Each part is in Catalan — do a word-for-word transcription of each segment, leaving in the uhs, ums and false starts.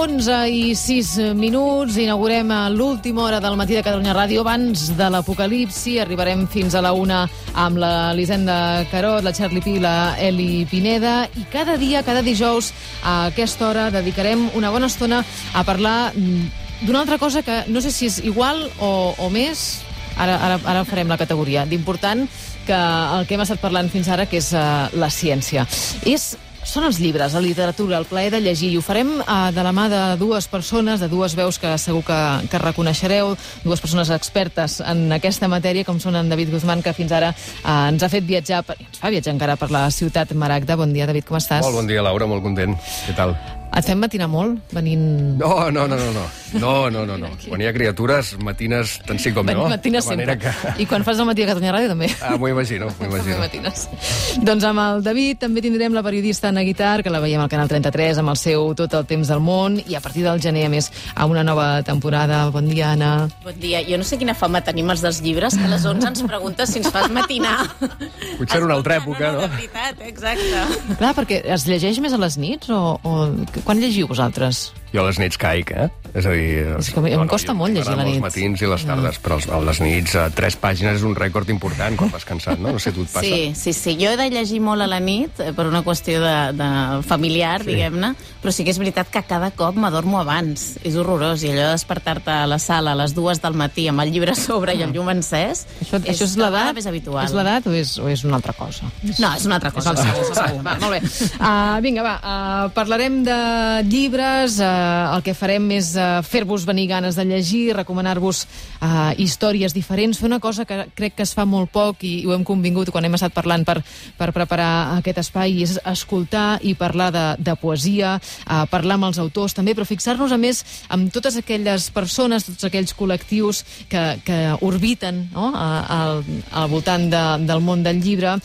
onze i sis minuts, inaugurem l'última hora del matí de Catalunya Ràdio. Abans de l'apocalipsi arribarem fins a la una amb la Elisenda Carot, la Charlie Pi, la Eli Pineda, i cada dia, cada dijous, a aquesta hora dedicarem una bona estona a parlar d'una altra cosa que no sé si és igual o, o més, ara, ara, ara farem la categoria, d'important que el que hem estat parlant fins ara, que és uh, la ciència. És Són els llibres, la literatura, el plaer de llegir, i ho farem uh, de la mà de dues persones, de dues veus que segur que, que reconeixereu, dues persones expertes en aquesta matèria, com són en David Guzmán, que fins ara uh, ens ha fet viatjar, per, ens fa viatjar encara per la ciutat Maragda. Bon dia, David, com estàs? Molt bon dia, Laura, molt content. Què tal? Et fem matinar molt, venint... No, no, no, no, no, no, no, no, no. Quan hi ha criatures, matines tant sí com no. Matines sempre. Que... I quan fas el matí a Catalunya Ràdio, també. Ah, m'ho imagino, m'ho imagino. Matines. Doncs amb el David també tindrem la periodista Anna Guitart, que la veiem al Canal trenta-tres amb el seu Tot el temps del món, i a partir del gener, a més, a una nova temporada. Bon dia, Anna. Bon dia. Jo no sé quina fama tenim els dels llibres, que a les onze ens preguntes si ens fas matinar. Potser en una altra època, no? No, de veritat, exacte. Clar, perquè es llegeix més a les nits o... o... Quan llegiu vosaltres? Jo a les nits caic, eh? És a dir... És que em costa molt llegir a la nit. Els matins i les tardes, però a les nits, a tres pàgines és un rècord important quan vas cansat, no? No sé, tu et passa? Sí, sí, sí. Jo he de llegir molt a la nit, per una qüestió de, de familiar, sí, diguem-ne, però sí que és veritat que cada cop m'adormo abans. És horrorós, i allò de despertar-te a la sala a les dues del matí amb el llibre a sobre i el llum encès, això, és, això és l'edat? És habitual. És l'edat o, és, o és una altra cosa? No, és una altra cosa. És segur, segur. Va, molt bé. Uh, vinga, va, uh, parlarem de llibres, uh, el que farem és uh, fer-vos venir ganes de llegir, recomanar-vos uh, històries diferents, fer una cosa que crec que es fa molt poc i ho hem convingut quan hem estat parlant per, per preparar aquest espai, és escoltar i parlar de, de poesia, uh, parlar amb els autors també, però fixar-nos a més amb totes aquelles persones, tots aquells col·lectius que, que orbiten, no?, al, al voltant de, del món del llibre,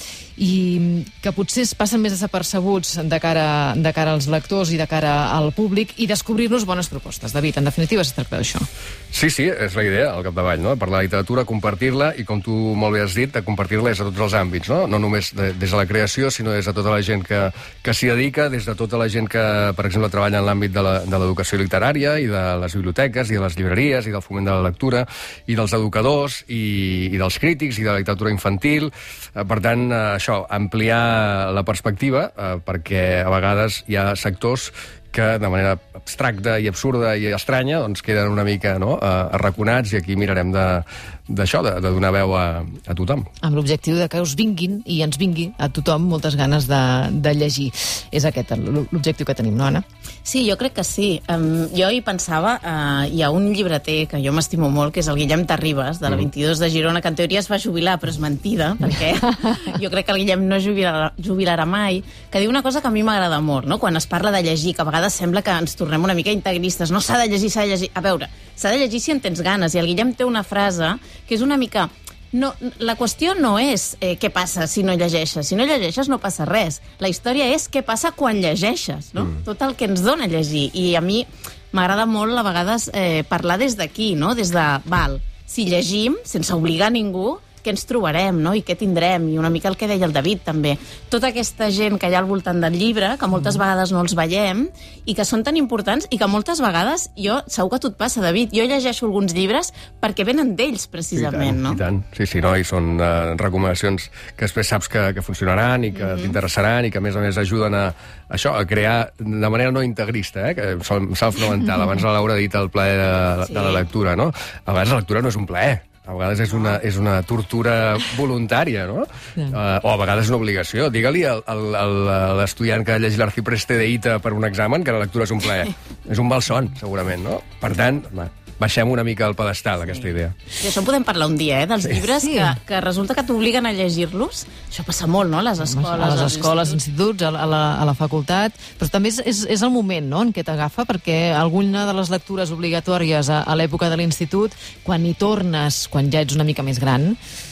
i que potser es passen més desapercebuts de cara, de cara als lectors i de cara al públic, i descobrir-nos bones propostes. David, en definitiva, es tracta d'això. Sí, sí, és la idea, al capdavall, no? Parlar de literatura, compartir-la, i com tu molt bé has dit, de compartir-la des de tots els àmbits, no? No només de, des de la creació, sinó des de tota la gent que, que s'hi dedica, des de tota la gent que, per exemple, treballa en l'àmbit de l'educació literària i de les biblioteques i de les llibreries i del foment de la lectura i dels educadors i, i dels crítics i de la literatura infantil. Per tant, això, ampliar la perspectiva, eh, perquè a vegades hi ha sectors que de manera abstracta i absurda i estranya doncs queden una mica, no?, arraconats, i aquí mirarem d'això, de, de donar veu a, a tothom. Amb l'objectiu de que us vinguin i ens vingui a tothom moltes ganes de, de llegir. És aquest l'objectiu que tenim, no, Anna? Sí, jo crec que sí. Um, jo hi pensava, uh, hi ha un llibreter que jo m'estimo molt, que és el Guillem Terribas, de la vint-i-dos de Girona, que en teoria es va jubilar, però és mentida, perquè jo crec que el Guillem no jubilarà, jubilarà mai, que diu una cosa que a mi m'agrada molt, no?, quan es parla de llegir, que a vegades sembla que ens tornem una mica integristes, no s'ha de llegir, s'ha de llegir... A veure, s'ha de llegir si en tens ganes, i el Guillem té una frase que és una mica... No, la qüestió no és eh, què passa si no llegeixes. Si no llegeixes no passa res. La història és què passa quan llegeixes, no? Mm. Tot el que ens dona llegir. I a mi m'agrada molt a vegades eh, parlar des d'aquí, no? Des de, val, si llegim, sense obligar ningú, què ens trobarem, no?, i què tindrem, i una mica el que deia el David, també. Tota aquesta gent que hi ha al voltant del llibre, que moltes vegades no els veiem, i que són tan importants, i que moltes vegades, jo, segur que tu et passa, David, jo llegeixo alguns llibres perquè venen d'ells, precisament, no? I tant, sí, sí, no? I són uh, recomanacions que després saps que, que funcionaran i que mm-hmm. t'interessaran, i que, a més a més, ajuden a, això, a crear de manera no integrista, eh? Que s'ha fonamental. Abans la Laura ha dit el plaer de, sí. de la lectura, no? A vegades la lectura no és un plaer. A vegades és una, és una tortura voluntària, no? Sí. Uh, o a vegades és una obligació. Digue-li a l'estudiant que llegeix l'Arcipreste de Ita per un examen que la lectura és un plaer. És un malson, segurament, no? Per tant, baixem una mica al pedestal, aquesta sí. idea. I això en podem parlar un dia, eh, dels sí. llibres sí. que, que resulta que t'obliguen a llegir-los. Això passa molt, no?, a les escoles. A les escoles, als instituts, a la, a la facultat. Però també és, és, és el moment, no?, en què t'agafa, perquè alguna de les lectures obligatòries a, a l'època de l'institut, quan hi tornes, quan ja ets una mica més gran,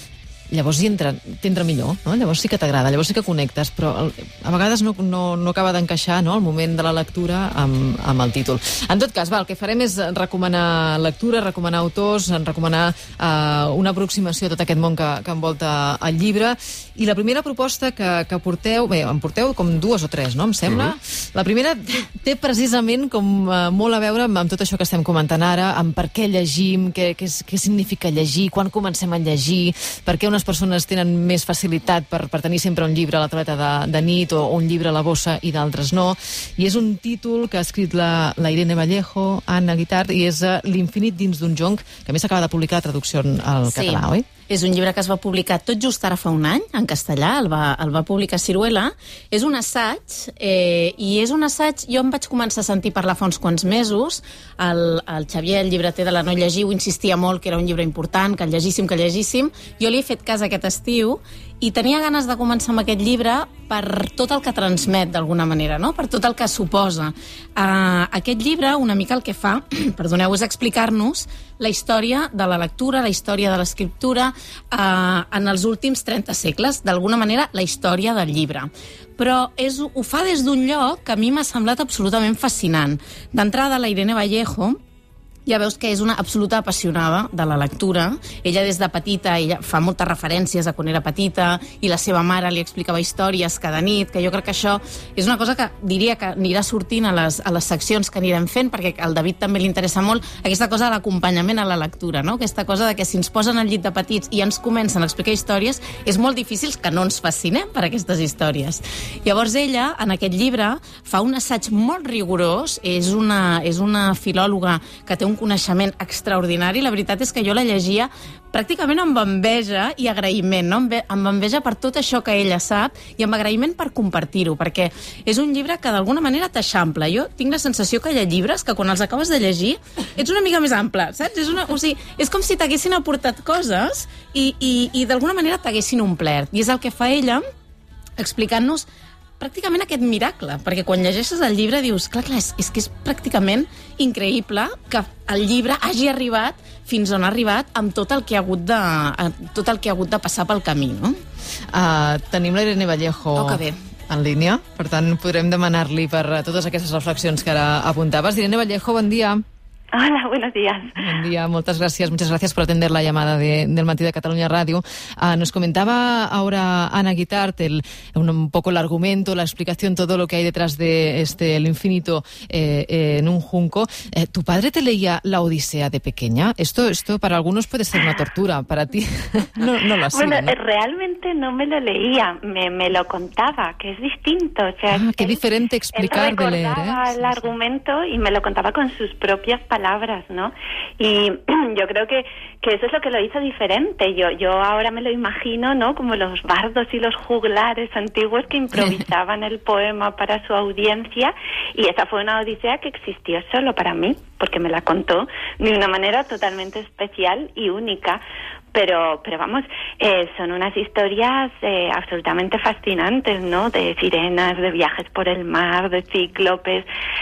llavors hi entra, t'entra millor, no? Llavors sí que t'agrada, llavors sí que connectes, però a vegades no, no, no acaba d'encaixar, no?, el moment de la lectura amb, amb el títol. En tot cas, va, el que farem és recomanar lectura, recomanar autors, recomanar uh, una aproximació a tot aquest món que, que envolta el llibre, i la primera proposta que, que porteu, bé, em porteu com dues o tres, no?, em sembla. Uh-huh. La primera té precisament com uh, molt a veure amb, amb tot això que estem comentant ara, amb per què llegim, què, què, què significa llegir, quan comencem a llegir, per què unes persones tenen més facilitat per, per tenir sempre un llibre a la tauleta de, de nit o, o un llibre a la bossa i d'altres no. I és un títol que ha escrit la, la Irene Vallejo, Anna Guitart, i és uh, L'infinit dins d'un jonc, que a més s'acaba de publicar la traducció al sí. català, oi? És un llibre que es va publicar tot just ara fa un any, en castellà, el va, el va publicar Siruela. És un assaig, eh, i és un assaig... Jo em vaig començar a sentir parlar fa uns quants mesos. El, el Xavier, el llibreter de La No Llegiu, insistia molt que era un llibre important, que el llegíssim, que el llegíssim. Jo li he fet cas aquest estiu i tenia ganes de començar amb aquest llibre per tot el que transmet, d'alguna manera, no?, per tot el que suposa. Uh, aquest llibre, una mica el que fa, perdoneu, és explicar-nos la història de la lectura, la història de l'escriptura uh, en els últims trenta segles, d'alguna manera la història del llibre. Però és, ho fa des d'un lloc que a mi m'ha semblat absolutament fascinant. D'entrada, la Irene Vallejo ja veus que és una absoluta apassionada de la lectura. Ella des de petita, ella fa moltes referències a quan era petita, i la seva mare li explicava històries cada nit, que jo crec que això és una cosa que diria que anirà sortint a les, a les seccions que anirem fent, perquè al David també li interessa molt aquesta cosa de l'acompanyament a la lectura, no? Aquesta cosa de que si ens posen al llit de petits i ens comencen a explicar històries, és molt difícil que no ens fascinem per aquestes històries. Llavors ella, en aquest llibre, fa un assaig molt rigorós, és una, és una filòloga que té un coneixement extraordinari. La veritat és que jo la llegia pràcticament amb enveja i agraïment, no? Amb enveja per tot això que ella sap i amb agraïment per compartir-ho, perquè és un llibre que d'alguna manera t'eixampla. Jo tinc la sensació que hi ha llibres que quan els acabes de llegir ets una mica més ample, saps? És, una, o sigui, és com si t'haguessin aportat coses i, i, i d'alguna manera t'haguessin omplert. I és el que fa ella explicant-nos pràcticament aquest miracle, perquè quan llegeixes el llibre dius, clar, clar, és, és que és pràcticament increïble que el llibre hagi arribat fins on ha arribat amb tot el que ha hagut de, tot el que ha hagut de passar pel camí, no? Uh, tenim la Irene Vallejo oh, que bé. en línia, per tant podrem demanar-li per totes aquestes reflexions que ara apuntaves. Irene Vallejo, bon dia. Hola, buenos días. Buen día, muchas gracias. Muchas gracias por atender la llamada de, del Matí de Catalunya Radio. Uh, nos comentaba ahora Anna Guitart el, un, un poco el argumento, la explicación, todo lo que hay detrás de este El infinito eh, eh, en un junco. Eh, ¿Tu padre te leía La Odisea de pequeña? Esto, esto para algunos puede ser una tortura, para ti no, no lo ha sido, Bueno, ¿no? realmente no me lo leía, me, me lo contaba, que es distinto. O sea, ah, qué él, diferente explicar él de leer, ¿eh? recordaba el sí, argumento sí. y me lo contaba con sus propias palabras. palabras, ¿no? Y yo creo que, que eso es lo que lo hizo diferente. Yo, yo ahora me lo imagino, ¿no? Como los bardos y los juglares antiguos que improvisaban el poema para su audiencia, y esa fue una odisea que existió solo para mí, porque me la contó de una manera totalmente especial y única. Pero, pero vamos, eh, son unas historias eh, absolutamente fascinantes, ¿no? De sirenas, de viajes por el mar, de cíclopes.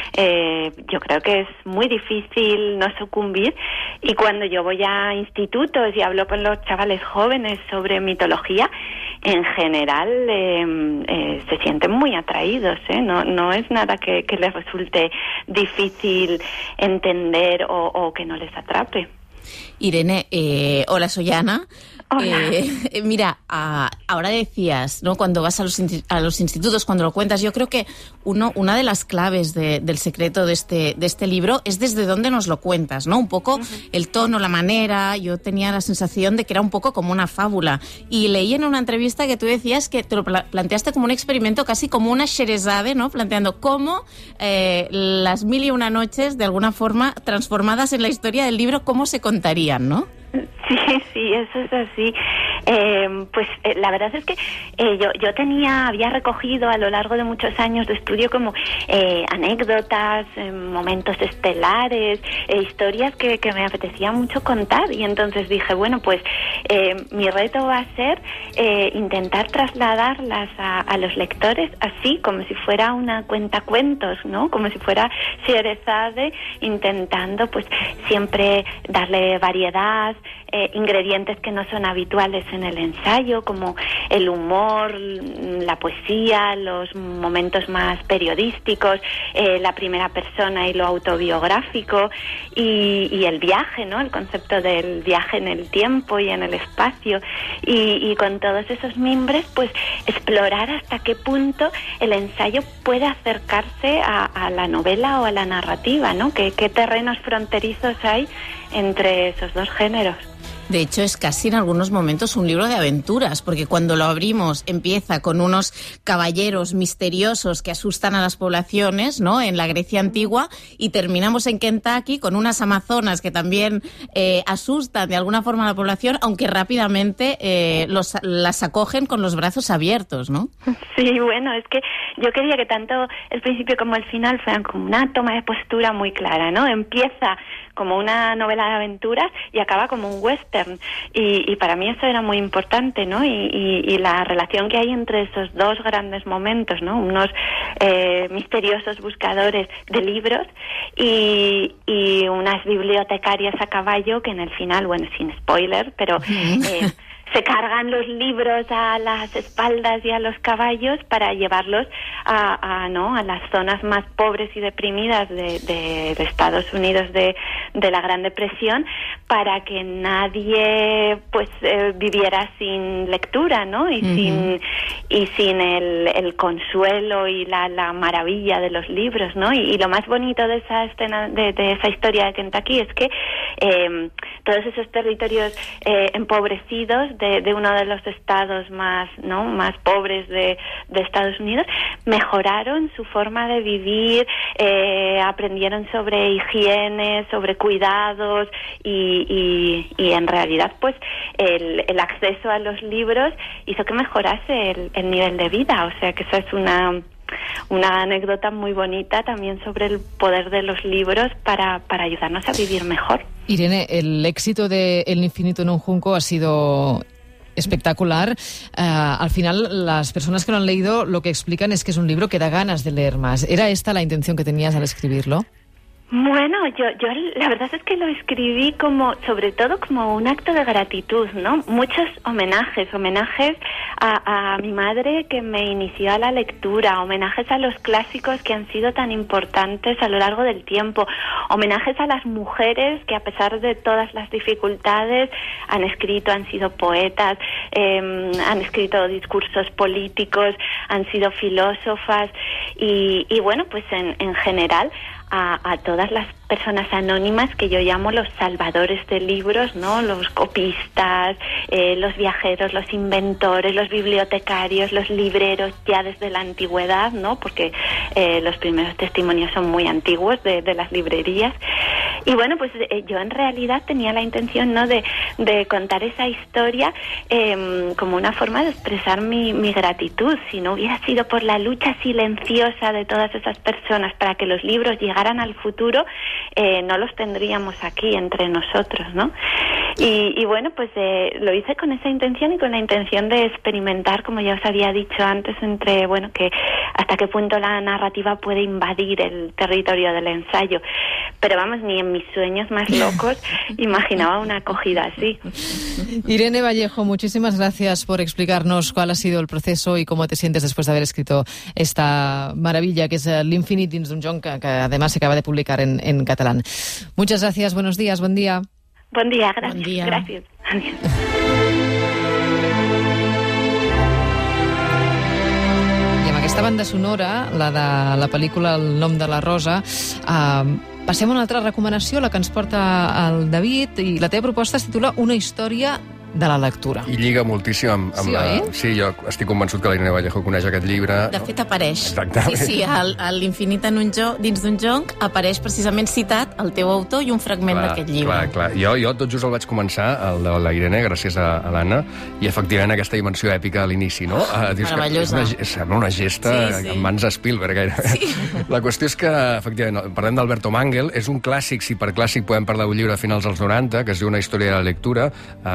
Eh, yo creo que es muy difícil no sucumbir. Y cuando yo voy a institutos y hablo con los chavales jóvenes sobre mitología, en general eh, eh, se sienten muy atraídos, ¿eh? No, no es nada que, que les resulte difícil entender o, o que no les atrape. Irene, eh, hola, soy Ana. Hola. Eh, mira, uh, ahora decías, ¿no? Cuando vas a los, a los institutos, cuando lo cuentas, yo creo que uno, una de las claves de, del secreto de este, de este libro es desde dónde nos lo cuentas, ¿no? Un poco uh-huh. el tono, la manera. Yo tenía la sensación de que era un poco como una fábula. Y leí en una entrevista que tú decías que te lo planteaste como un experimento, casi como una Sherazade, ¿no? Planteando cómo eh, las mil y una noches, de alguna forma, transformadas en la historia del libro, cómo se contarían, ¿no? Sí, sí, eso es así. Eh, pues eh, la verdad es que eh, yo, yo tenía, había recogido a lo largo de muchos años de estudio como eh, anécdotas, eh, momentos estelares, eh, historias que, que me apetecía mucho contar, y entonces dije, bueno, pues eh, mi reto va a ser eh, intentar trasladarlas a, a los lectores así, como si fuera una cuentacuentos, ¿no? Como si fuera Sherazade, intentando pues siempre darle variedad, eh, ingredientes que no son habituales en el ensayo, como el humor, la poesía, los momentos más periodísticos, eh, la primera persona y lo autobiográfico, y, y el viaje, ¿no? El concepto del viaje en el tiempo y en el espacio, y, y con todos esos mimbres, pues explorar hasta qué punto el ensayo puede acercarse a, a la novela o a la narrativa, ¿no? ¿Qué, qué terrenos fronterizos hay entre esos dos géneros? De hecho, es casi en algunos momentos un libro de aventuras, porque cuando lo abrimos empieza con unos caballeros misteriosos que asustan a las poblaciones, ¿no?, en la Grecia antigua, y terminamos en Kentucky con unas amazonas que también eh, asustan de alguna forma a la población, aunque rápidamente eh, los, las acogen con los brazos abiertos, ¿no? Sí, bueno, es que yo quería que tanto el principio como el final fueran como una toma de postura muy clara, ¿no? Empieza como una novela de aventuras y acaba como un western. Y, y para mí eso era muy importante, ¿no? Y, y, y la relación que hay entre esos dos grandes momentos, ¿no? Unos eh, misteriosos buscadores de libros y, y unas bibliotecarias a caballo que en el final, bueno, sin spoiler, pero... Eh, se cargan los libros a las espaldas y a los caballos para llevarlos a, a, ¿no? a las zonas más pobres y deprimidas de, de, de Estados Unidos de, de la Gran Depresión, para que nadie pues eh, viviera sin lectura, ¿no? Y uh-huh. sin y sin el, el consuelo y la, la maravilla de los libros, ¿no? Y, y lo más bonito de esa escena, de, de esa historia de Kentucky, es que eh, todos esos territorios eh, empobrecidos de, de uno de los estados más, ¿no?, más pobres de, de Estados Unidos, mejoraron su forma de vivir, eh, aprendieron sobre higiene, sobre cuidados y, y, y en realidad pues el, el acceso a los libros hizo que mejorase el, el nivel de vida. O sea que esa es una... una anécdota muy bonita también sobre el poder de los libros para, para ayudarnos a vivir mejor. Irene, el éxito de El infinito en un junco ha sido espectacular. Uh, al final, las personas que lo han leído lo que explican es que es un libro que da ganas de leer más. ¿Era esta la intención que tenías al escribirlo? Bueno, yo, yo la verdad es que lo escribí como, sobre todo como un acto de gratitud, ¿no? Muchos homenajes, homenajes a, a mi madre que me inició a la lectura, homenajes a los clásicos que han sido tan importantes a lo largo del tiempo, homenajes a las mujeres que a pesar de todas las dificultades han escrito, han sido poetas, eh, han escrito discursos políticos, han sido filósofas y, y bueno, pues en, en general A, a todas las personas anónimas que yo llamo los salvadores de libros, ¿no? Los copistas, eh, los viajeros, los inventores, los bibliotecarios, los libreros ya desde la antigüedad, ¿no? Porque eh, los primeros testimonios son muy antiguos de, de las librerías. Y bueno, pues eh, yo en realidad tenía la intención, ¿no?, de, de contar esa historia eh, como una forma de expresar mi, mi gratitud. Si no hubiera sido por la lucha silenciosa de todas esas personas para que los libros llegaran al futuro, eh, no los tendríamos aquí entre nosotros, ¿no? Y, y bueno, pues eh, lo hice con esa intención y con la intención de experimentar, como ya os había dicho antes, entre, bueno, que hasta qué punto la narrativa puede invadir el territorio del ensayo. Pero vamos, ni en mis sueños más locos imaginaba una acogida así. Irene Vallejo, muchísimas gracias por explicarnos cuál ha sido el proceso y cómo te sientes después de haber escrito esta maravilla que es L'Infinit dins d'un jonc, que, que además se acaba de publicar en, en catalán. Muchas gracias, buenos días, buen día. Buen día, gracias. Buen día. Gracias. Adiós. I amb aquesta banda sonora, la de la pel·lícula El nom de la rosa, eh, passem a una altra recomanació, la que ens porta el David, i la teva proposta es titula Una història de la lectura. I lliga moltíssim amb, amb sí, la... oi? Sí, jo estic convençut que la Irene Vallejo coneix aquest llibre. De fet, apareix. Exactament. Sí, sí, al, a l'Infinit en un jo, dins d'un jonc apareix precisament citat el teu autor i un fragment d'aquest llibre. Clar, clar. Jo, jo tot just el vaig començar, el de la Irene, gràcies a, a l'Anna, i efectivament aquesta dimensió èpica a l'inici, no? Uh, dius Meravellosa. Que és una, sembla una gesta sí, sí. en mans a Spielberg, gairebé. Sí. La qüestió és que, efectivament, parlem d'Alberto Mangel, és un clàssic, si per clàssic podem parlar d'un llibre a finals dels noranta, que es diu Una història de la lectura, a més a més il·lustrat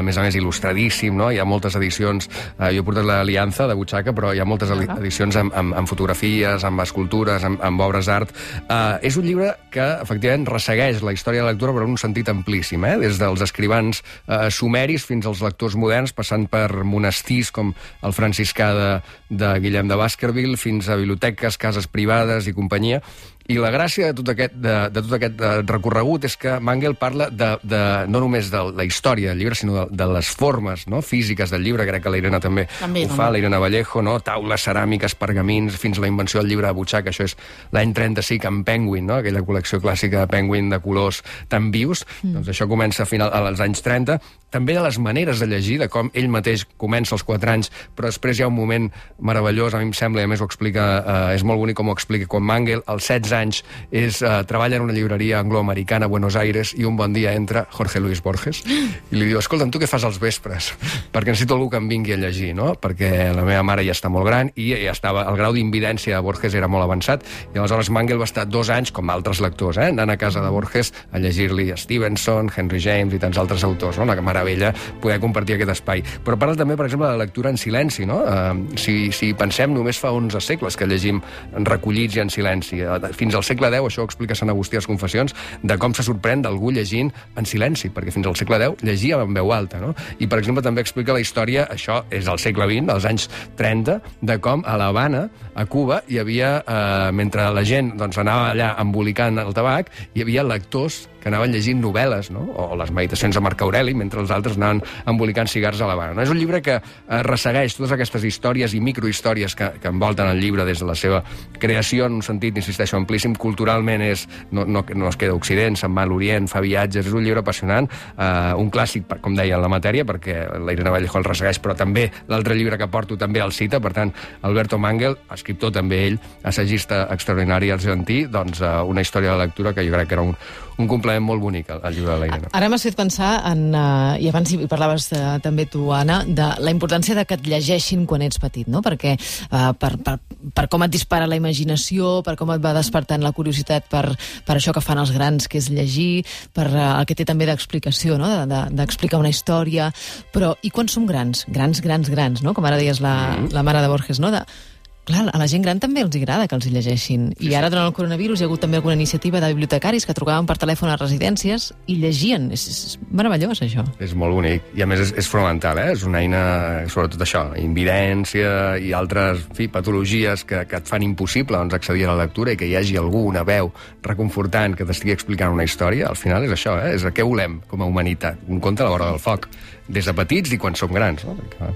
il·lustradíssim, no? Hi ha moltes edicions, eh, jo he portat l'Aliança de butxaca, però hi ha moltes edicions amb, amb, amb fotografies, amb escultures, amb, amb obres d'art. Eh, és un llibre que, efectivament, ressegueix la història de la lectura però en un sentit amplíssim, eh? Des dels escrivans eh, sumeris fins als lectors moderns, passant per monestirs com el franciscà de, de Guillem de Baskerville, fins a biblioteques, cases privades i companyia. I la gràcia de tot aquest, de, de tot aquest recorregut és que Mangel parla de, de, no només de la història del llibre, sinó de, de les formes, no?, físiques del llibre. Crec que la Irene també, també ho fa, la Irene Vallejo, no? Taules, ceràmiques, pergamins, fins a la invenció del llibre de butxaca. Això és l'any trenta-cinc amb Penguin, no?, aquella col·lecció clàssica de Penguin de colors tan vius. Mm. Doncs això comença a final als anys trenta. També de les maneres de llegir, de com ell mateix comença als quatre anys, però després hi ha un moment meravellós, a mi em sembla, i a més ho explica, eh, és molt bonic com ho explica, quan Mangel, als setze anys, és, eh, treballa en una llibreria angloamericana a Buenos Aires i un bon dia entra Jorge Luis Borges i li diu, escolta'm, tu què fas als vespres? Perquè necessito algú que em vingui a llegir, no? Perquè la meva mare ja està molt gran i ja estava, el grau d'invidència de Borges era molt avançat, i aleshores Mangel va estar dos anys, com altres lectors, eh, anant a casa de Borges a llegir-li Stevenson, Henry James i tants altres autors, no? Una meravella poder compartir aquest espai. Però parla també, per exemple, de la lectura en silenci, no? Uh, si, si pensem, només fa onze segles que llegim recollits i en silenci. Fins al segle deu, això ho explica Sant Agustí a les Confessions, de com se sorprèn d'algú llegint en silenci, perquè fins al segle deu llegia en veu alta, no? I, per exemple, també explica la història, això és al segle vint, als anys trenta, de com a l'Havana, a Cuba, hi havia, eh, mentre la gent doncs, anava allà embolicant el tabac, hi havia lectors que anaven llegint novel·les, no? O les meditacions de Marc Aureli, mentre els altres anaven embolicant cigars a l'Havana. No? És un llibre que eh, ressegueix totes aquestes històries i microhistòries que, que envolten el llibre des de la seva creació, en un sentit, insisteixo, amplíssim. Culturalment és, no, no, no es queda a Occident, se'n va a l'Orient, fa viatges, és un llibre apassionant, eh, un clàssic, com deia, en la matèria, perquè la Irene Vallejo el ressegueix, però també l'altre llibre que porto també el cita, per tant, Alberto Mangel, escriptor també ell, assagista extraordinari argentí, doncs eh, una història de lectura que jo crec que era un, un complement molt bonic, el, el llibre de la Irene. Ara m'has fet pensar en, uh, i abans hi parlaves uh, també tu, Anna, de la importància de que et llegeixin quan ets petit, no? Perquè uh, per, per, per com et dispara la imaginació, per com et va despertant la curiositat per, per això que fan els grans, que és llegir, per uh, el que té també d'explicació, no? D'explicar de, de, una història, però i quan som grans? Grans, grans, grans, no? Com ara deies la, mm. la mare de Borges, no? De, clar, a la gent gran també els agrada que els hi llegeixin. I sí, ara, durant el coronavirus, hi ha hagut també alguna iniciativa de bibliotecaris que trucaven per telèfon a residències i llegien. És, és meravellós, això. És molt bonic. I, a més, és, és fonamental, eh? És una eina, sobretot això, invidència i altres, en fi, patologies que, que et fan impossible doncs, accedir a la lectura, i que hi hagi algú, una veu reconfortant que t'estigui explicant una història. Al final és això, eh? És què volem com a humanitat. Un conte a la vora del foc. Des de petits i quan som grans, no? Perquè...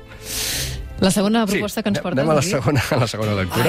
La segona proposta sí, que ens portes... Anem a la segona, a la segona lectura.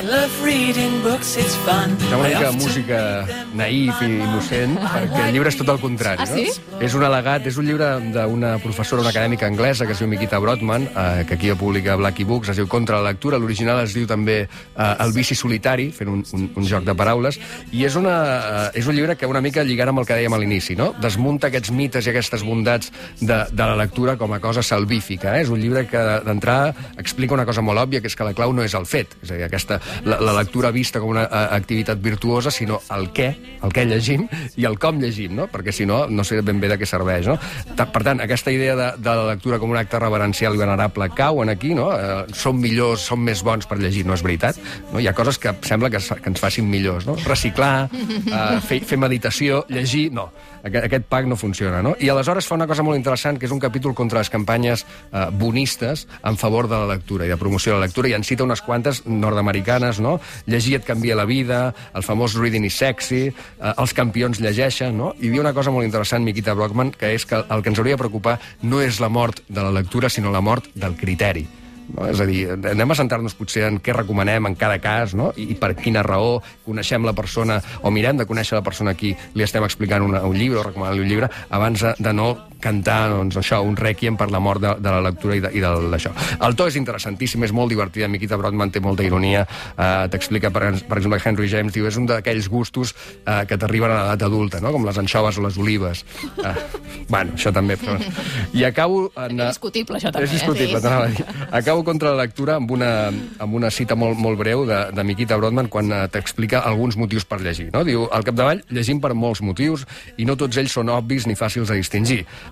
Hi ha una mica música naïf i innocent, perquè el llibre és tot el contrari. Ah, sí? No? És un al·legat, és un llibre d'una professora, una acadèmica anglesa, que es diu Mikita Brodman, eh, que aquí publica Blackie Books, es diu Contra la lectura. L'original es diu també eh, El vici solitari, fent un, un, un joc de paraules, i és, una, eh, és un llibre que una mica lligant amb el que dèiem a l'inici, no? Desmunta aquests mites i aquestes bondats de, de la lectura com a cosa salvífica. Eh? És un llibre que, d'entrada, explica una cosa molt òbvia, que és que la clau no és el fet, és a dir, aquesta, la, la lectura vista com una a, activitat virtuosa, sinó el què, el què llegim i el com llegim, no? Perquè si no, no sé ben bé de què serveix, no? Per tant, aquesta idea de, de la lectura com un acte reverencial i venerable cauen aquí, no? Eh, som millors, som més bons per llegir, no és veritat? No? Hi ha coses que sembla que, que ens facin millors, no? Reciclar, eh, fer, fer meditació, llegir, no. Aquest, aquest pack no funciona, no? I aleshores fa una cosa molt interessant, que és un capítol contra les campanyes eh, bonistes en favor de la lectura i de promoció de la lectura, i en cita unes quantes nord-americanes, no? Llegir et canvia la vida, el famós Reading is sexy, eh, els campions llegeixen, no? I diu una cosa molt interessant, Mikita Brodman, que és que el que ens hauria de preocupar no és la mort de la lectura, sinó la mort del criteri. No? És a dir, anem a centrar-nos potser en què recomanem en cada cas, no? I, i per quina raó coneixem la persona, o mirem de conèixer la persona a qui li estem explicant una, un llibre o recomanant-li un llibre, abans de, de no cantar, doncs, això, un rèquiem per la mort de, de la lectura i, de, i d'això. El to és interessantíssim, és molt divertit. Mikita Brodman té molta ironia. Eh, T'explica, per, per exemple, Henry James diu, és un d'aquells gustos eh, que t'arriben a l'edat adulta, no? Com les anxoves o les olives. Eh, bueno, això també. Però... I acabo... En, és discutible, això també. És discutible, eh? Sí. t'anava a dir. Acabo contra la lectura amb una, amb una cita molt, molt breu de, de Mikita Brodman quan eh, t'explica alguns motius per llegir. No? Diu, al capdavall llegim per molts motius i no tots ells són obvis ni fàcils de distingir.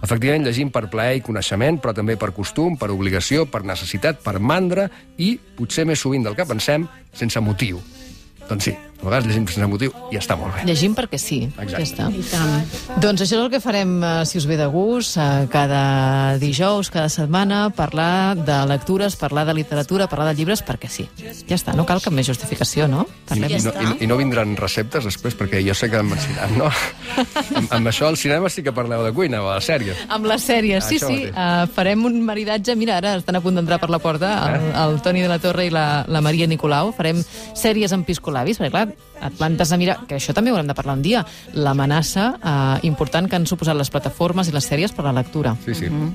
Efectivament, llegim per plaer i coneixement, però també per costum, per obligació, per necessitat, per mandra i, potser més sovint del que pensem, sense motiu. Doncs sí, a vegades llegim sense motiu i està molt bé. Llegim perquè sí. Exacte. Ja està. I tant. Doncs això és el que farem, eh, si us ve de gust, eh, cada dijous, cada setmana, parlar de lectures, parlar de literatura, parlar de llibres, perquè sí. Ja està, no cal cap més justificació, no? I, Parlem. i, no, i, I no vindran receptes després, perquè jo sé que m'ensenyant, no? amb, amb això al cinema sí que parleu de cuina o de sèries. Amb les sèries, sí, Això sí. mateix. Uh, farem un maridatge. Mira, ara estan a punt d'entrar per la porta el, el Toni de la Torre i la, la Maria Nicolau. Farem sèries amb piscolabis, perquè clar, et plantes a mirar, que això també ho haurem de parlar un dia, l'amenaça uh, important que han suposat les plataformes i les sèries per la lectura. Sí, sí.